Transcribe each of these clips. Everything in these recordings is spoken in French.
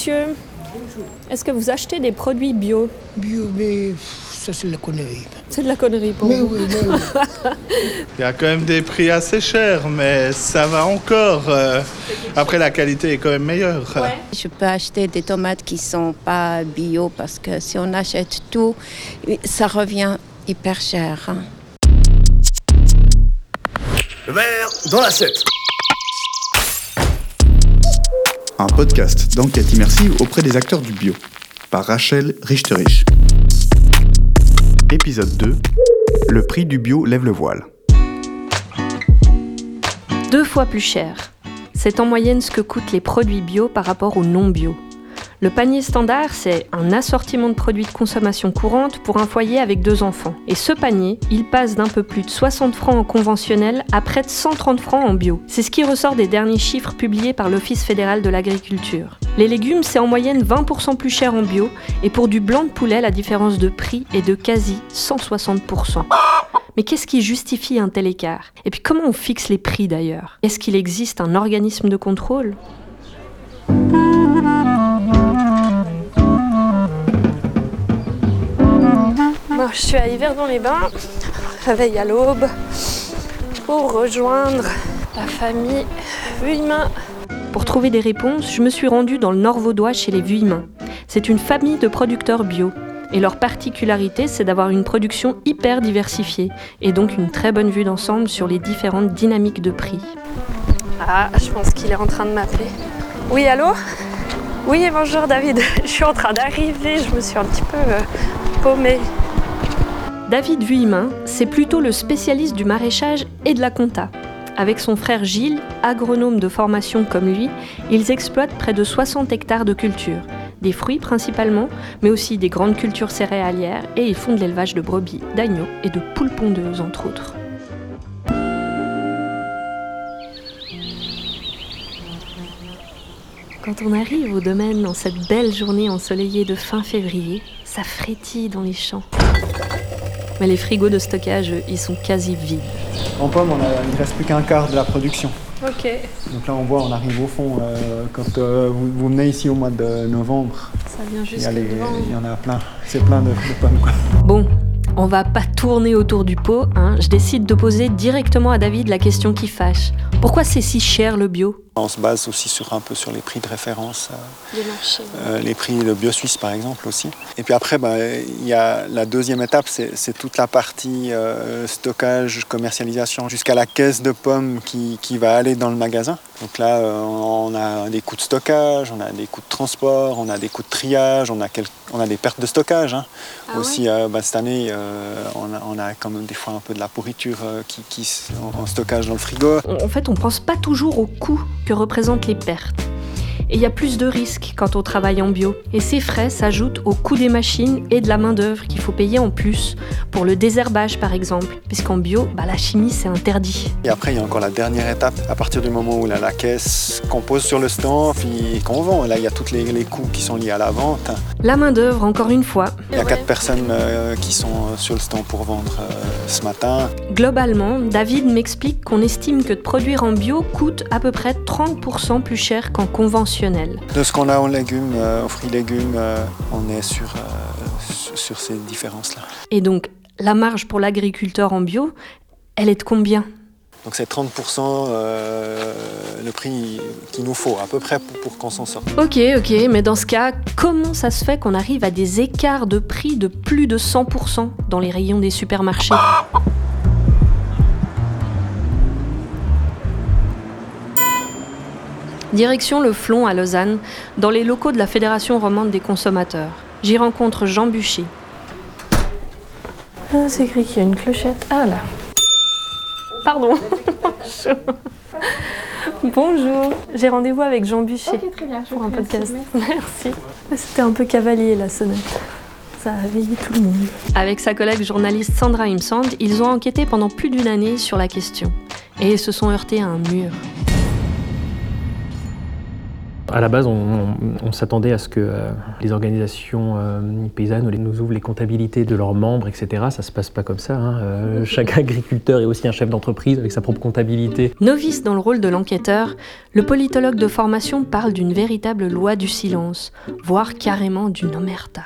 monsieur. Est-ce que vous achetez des produits bio? Bio, mais ça c'est de la connerie. C'est de la connerie pour Mais vous. oui. Il y a quand même des prix assez chers, mais ça va encore. Après, la qualité est quand même meilleure. Ouais. Je peux acheter des tomates qui ne sont pas bio parce que si on achète tout, ça revient hyper cher. Le verre dans l'assiette. Un podcast d'enquête immersive auprès des acteurs du bio, par Rachel Richterich. Épisode 2. Le prix du bio lève le voile. 2 fois plus cher. C'est en moyenne ce que coûtent les produits bio par rapport aux non bio. Le panier standard, c'est un assortiment de produits de consommation courante pour un foyer avec 2 enfants. Et ce panier, il passe d'un peu plus de 60 francs en conventionnel à près de 130 francs en bio. C'est ce qui ressort des derniers chiffres publiés par l'Office fédéral de l'agriculture. Les légumes, c'est en moyenne 20% plus cher en bio, et pour du blanc de poulet, la différence de prix est de quasi 160%. Mais qu'est-ce qui justifie un tel écart? Et puis comment on fixe les prix d'ailleurs? Est-ce qu'il existe un organisme de contrôle? Bon, je suis à Yverdon-les-Bains, réveil à l'aube, pour rejoindre la famille Vuillemin. Pour trouver des réponses, je me suis rendue dans le Nord vaudois chez les Vuillemin. C'est une famille de producteurs bio. Et leur particularité, c'est d'avoir une production hyper diversifiée et donc une très bonne vue d'ensemble sur les différentes dynamiques de prix. Ah, je pense qu'il est en train de m'appeler. Oui, allô? Oui, bonjour David, je suis en train d'arriver, je me suis un petit peu paumée. David Vuillemin, c'est plutôt le spécialiste du maraîchage et de la compta. Avec son frère Gilles, agronome de formation comme lui, ils exploitent près de 60 hectares de culture. Des fruits principalement, mais aussi des grandes cultures céréalières, et ils font de l'élevage de brebis, d'agneaux et de poules pondeuses, entre autres. Quand on arrive au domaine dans cette belle journée ensoleillée de fin février, ça frétille dans les champs. Mais les frigos de stockage, eux, ils sont quasi vides. En pomme, il ne reste plus qu'un quart de la production. Ok. Donc là, on voit, on arrive au fond. Quand vous venez ici au mois de novembre, Ça vient il jusqu'à devant. y en a plein. C'est plein de pommes, quoi. Bon, on va pas tourner autour du pot, hein. Je décide de poser directement à David la question qui fâche. Pourquoi c'est si cher le bio? On se base aussi un peu sur les prix de référence, Des marchés. les prix de Bio Suisse par exemple aussi. Et puis après, il y a la deuxième étape, c'est toute la partie stockage, commercialisation, jusqu'à la caisse de pommes qui va aller dans le magasin. Donc là, on a des coûts de stockage, on a des coûts de transport, on a des coûts de triage, on a des pertes de stockage. Hein. Ah aussi, cette année, on a quand même des fois un peu de la pourriture en stockage dans le frigo. En fait, on pense pas toujours au coût que représentent les pertes. Et il y a plus de risques quand on travaille en bio. Et ces frais s'ajoutent au coût des machines et de la main-d'œuvre qu'il faut payer en plus, pour le désherbage par exemple, puisqu'en bio, la chimie c'est interdit. Et après, il y a encore la dernière étape, à partir du moment où la caisse qu'on pose sur le stand puis qu'on vend. Là, il y a tous les coûts qui sont liés à la vente. La main-d'œuvre, encore une fois. Il y a 4 personnes qui sont sur le stand pour vendre ce matin. Globalement, David m'explique qu'on estime que de produire en bio coûte à peu près 30% plus cher qu'en conventionnel. De ce qu'on a en légumes, aux fruits et légumes, on est sur ces différences-là. Et donc, la marge pour l'agriculteur en bio, elle est de combien? Donc c'est 30% le prix qu'il nous faut, à peu près, pour qu'on s'en sorte. Ok, mais dans ce cas, comment ça se fait qu'on arrive à des écarts de prix de plus de 100% dans les rayons des supermarchés? Direction le Flon à Lausanne, dans les locaux de la Fédération romande des consommateurs. J'y rencontre Jean Buchet. Ah, c'est écrit qu'il y a une clochette. Ah là. Pardon. Bonjour. J'ai rendez-vous avec Jean Buchet. Ok, très bien. Pour un podcast. Merci. C'était un peu cavalier la sonnette. Ça a réveillé tout le monde. Avec sa collègue journaliste Sandra Imsand, ils ont enquêté pendant plus d'1 année sur la question. Et se sont heurtés à un mur. À la base, on s'attendait à ce que les organisations paysannes nous ouvrent les comptabilités de leurs membres, etc. Ça se passe pas comme ça. Chaque agriculteur est aussi un chef d'entreprise avec sa propre comptabilité. Novice dans le rôle de l'enquêteur, le politologue de formation parle d'une véritable loi du silence, voire carrément d'une omerta.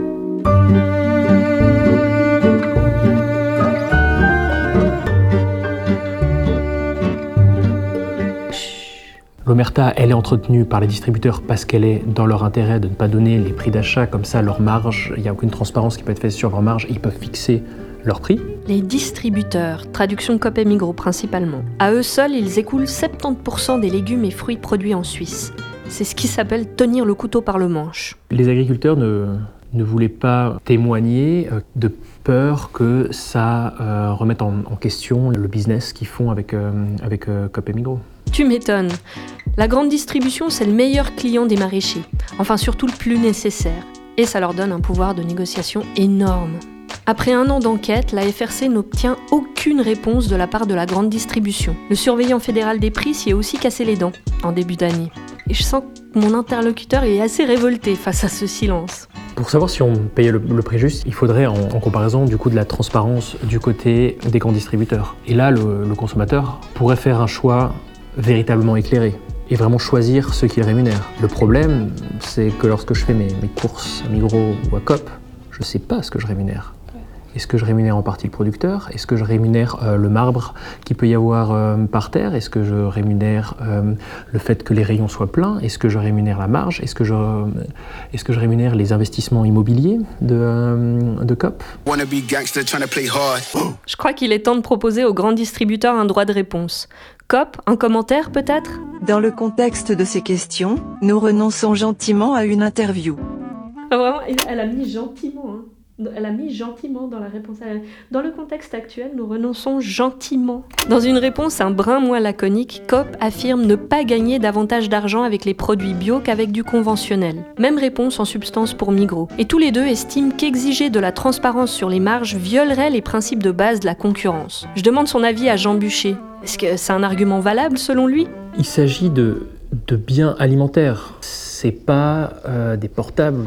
L'omerta, elle est entretenue par les distributeurs parce qu'elle est dans leur intérêt de ne pas donner les prix d'achat, comme ça leur marge, il n'y a aucune transparence qui peut être faite sur leur marge, ils peuvent fixer leur prix. Les distributeurs, traduction Coop et Migros principalement, à eux seuls, ils écoulent 70% des légumes et fruits produits en Suisse. C'est ce qui s'appelle tenir le couteau par le manche. Les agriculteurs ne voulaient pas témoigner de peur que ça remette en question le business qu'ils font avec Coop et Migros. Tu m'étonnes. La grande distribution, c'est le meilleur client des maraîchers. Enfin, surtout le plus nécessaire. Et ça leur donne un pouvoir de négociation énorme. Après 1 an d'enquête, la FRC n'obtient aucune réponse de la part de la grande distribution. Le surveillant fédéral des prix s'y est aussi cassé les dents en début d'année. Et je sens que mon interlocuteur est assez révolté face à ce silence. Pour savoir si on payait le prix juste, il faudrait en comparaison du coup de la transparence du côté des grands distributeurs. Et là, le consommateur pourrait faire un choix véritablement éclairé et vraiment choisir ceux qu'il rémunère. Le problème, c'est que lorsque je fais mes courses à Migros ou à Coop, je ne sais pas ce que je rémunère. Est-ce que je rémunère en partie le producteur ? Est-ce que je rémunère le marbre qu'il peut y avoir par terre ? Est-ce que je rémunère le fait que les rayons soient pleins ? Est-ce que je rémunère la marge ? Est-ce que je rémunère les investissements immobiliers de Coop ? Je crois qu'il est temps de proposer aux grands distributeurs un droit de réponse. Coop, un commentaire peut-être ? Dans le contexte de ces questions, nous renonçons gentiment à une interview. Ah, vraiment, elle a mis gentiment, hein. Elle a mis gentiment dans la réponse. Dans le contexte actuel, nous renonçons gentiment. Dans une réponse un brin moins laconique, Coop affirme ne pas gagner davantage d'argent avec les produits bio qu'avec du conventionnel. Même réponse en substance pour Migros. Et tous les deux estiment qu'exiger de la transparence sur les marges violerait les principes de base de la concurrence. Je demande son avis à Jean Bucher. Est-ce que c'est un argument valable selon lui ? Il s'agit de biens alimentaires. C'est pas des portables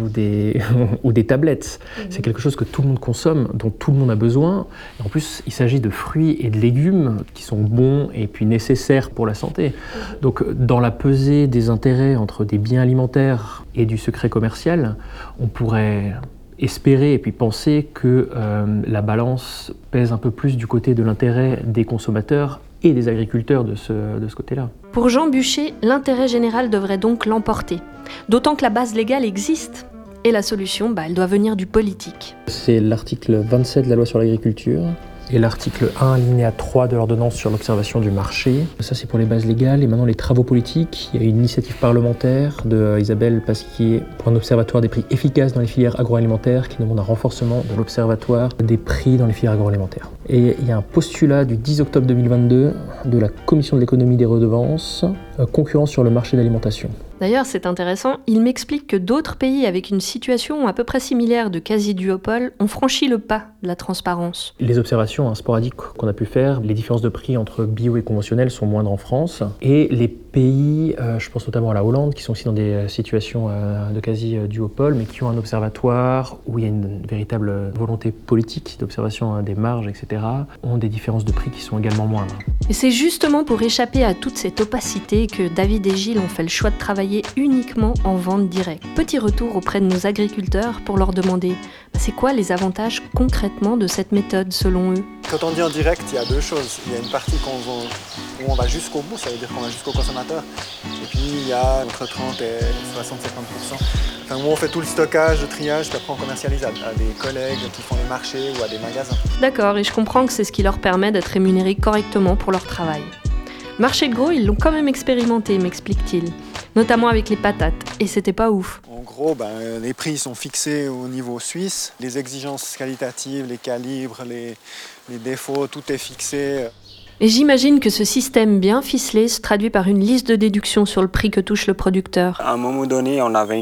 ou des tablettes. C'est quelque chose que tout le monde consomme, dont tout le monde a besoin. Et en plus, il s'agit de fruits et de légumes qui sont bons et puis nécessaires pour la santé. Donc, dans la pesée des intérêts entre des biens alimentaires et du secret commercial, on pourrait espérer et puis penser que la balance pèse un peu plus du côté de l'intérêt des consommateurs et des agriculteurs de ce côté-là. Pour Jean Bucher, l'intérêt général devrait donc l'emporter. D'autant que la base légale existe. Et la solution, elle doit venir du politique. C'est l'article 27 de la loi sur l'agriculture et l'article 1, alinéa 3 de l'ordonnance sur l'observation du marché. Ça, c'est pour les bases légales. Et maintenant, les travaux politiques. Il y a une initiative parlementaire de Isabelle Pasquier pour un observatoire des prix efficaces dans les filières agroalimentaires qui demande un renforcement de l'observatoire des prix dans les filières agroalimentaires. Et il y a un postulat du 10 octobre 2022 de la Commission de l'économie des redevances, concurrence sur le marché d'alimentation. D'ailleurs, c'est intéressant, il m'explique que d'autres pays avec une situation à peu près similaire de quasi-duopole ont franchi le pas de la transparence. Les observations sporadiques qu'on a pu faire, les différences de prix entre bio et conventionnel sont moindres en France. Et les pays, je pense notamment à la Hollande, qui sont aussi dans des situations de quasi-duopole, mais qui ont un observatoire où il y a une véritable volonté politique d'observation des marges, etc., ont des différences de prix qui sont également moindres. Et c'est justement pour échapper à toute cette opacité que David et Gilles ont fait le choix de travailler uniquement en vente directe. Petit retour auprès de nos agriculteurs pour leur demander c'est quoi les avantages concrètement de cette méthode selon eux ? Quand on dit en direct, il y a deux choses. Il y a une partie où on va jusqu'au bout, ça veut dire qu'on va jusqu'au consommateur. Et puis il y a entre 30 et 60-70%. Enfin, où on fait tout le stockage, le triage, puis après on commercialise à des collègues qui font les marchés ou à des magasins. D'accord, et je comprends que c'est ce qui leur permet d'être rémunérés correctement pour leur travail. Marché de gros, ils l'ont quand même expérimenté, m'explique-t-il. Notamment avec les patates, et c'était pas ouf. En gros, les prix sont fixés au niveau suisse. Les exigences qualitatives, les calibres, les défauts, tout est fixé. Et j'imagine que ce système bien ficelé se traduit par une liste de déductions sur le prix que touche le producteur. À un moment donné, on avait une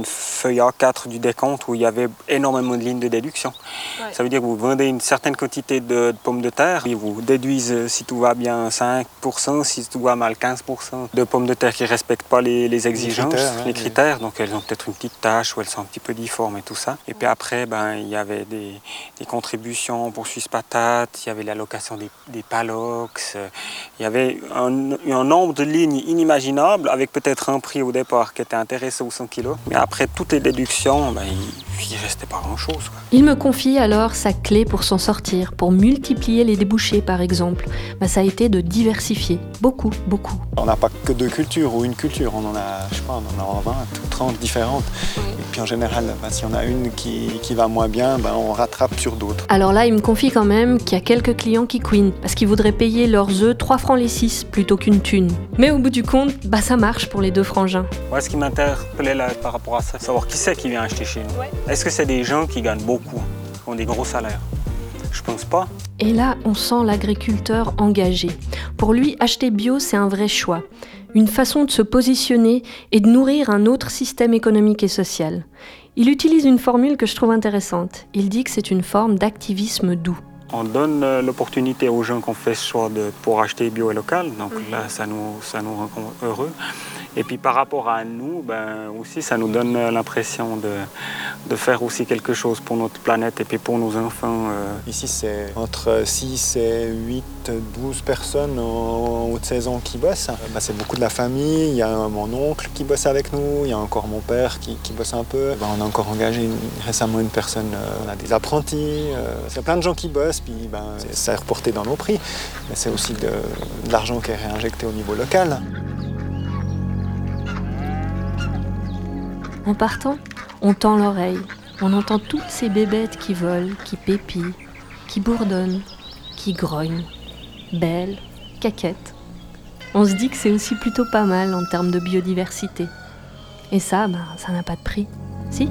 feuille A4 du décompte où il y avait énormément de lignes de déduction. Ouais. Ça veut dire que vous vendez une certaine quantité de pommes de terre, ils vous déduisent si tout va bien 5%, si tout va mal 15% de pommes de terre qui ne respectent pas les exigences, les critères. Donc elles ont peut-être une petite tache ou elles sont un petit peu difformes et tout ça. Et puis après, il y avait des contributions pour Suisse Patate, il y avait l'allocation des palox, il y avait un nombre de lignes inimaginables avec peut-être un prix au départ qui était intéressant aux 100 kilos. Mais après toutes les déductions, il ne restait pas grand-chose. Il me confie alors sa clé pour s'en sortir, pour multiplier les débouchés par exemple. Ça a été de diversifier, beaucoup. On n'a pas que deux cultures ou une culture, on en a, on en a 20 ou 30 différentes. Oui. Et puis en général, si on a une qui va moins bien, on rattrape sur d'autres. Alors là, il me confie quand même qu'il y a quelques clients qui couinent, parce qu'ils voudraient payer leurs œufs 3 francs les 6 plutôt qu'une thune. Mais au bout du compte, ça marche pour les deux frangins. Moi, ce qui m'interpellait là par rapport à ça, c'est savoir qui c'est qui vient acheter chez nous. Ouais. Est-ce que c'est des gens qui gagnent beaucoup, qui ont des gros salaires? Je pense pas. Et là, on sent l'agriculteur engagé. Pour lui, acheter bio, c'est un vrai choix. Une façon de se positionner et de nourrir un autre système économique et social. Il utilise une formule que je trouve intéressante. Il dit que c'est une forme d'activisme doux. On donne l'opportunité aux gens qu'on fait ce choix pour acheter bio et local. Donc là, ça nous rend heureux. Et puis par rapport à nous, aussi, ça nous donne l'impression de faire aussi quelque chose pour notre planète et puis pour nos enfants. Ici, c'est entre 6 et 8, 12 personnes en haute saison qui bossent. C'est beaucoup de la famille. Il y a mon oncle qui bosse avec nous. Il y a encore mon père qui bosse un peu. On a encore engagé récemment une personne. On a des apprentis. Il y a plein de gens qui bossent. Puis ça est reporté dans nos prix. Mais c'est aussi de l'argent qui est réinjecté au niveau local. En partant, on tend l'oreille. On entend toutes ces bébêtes qui volent, qui pépillent, qui bourdonnent, qui grognent. Belles, caquettes. On se dit que c'est aussi plutôt pas mal en termes de biodiversité. Et ça, ça n'a pas de prix. Si ?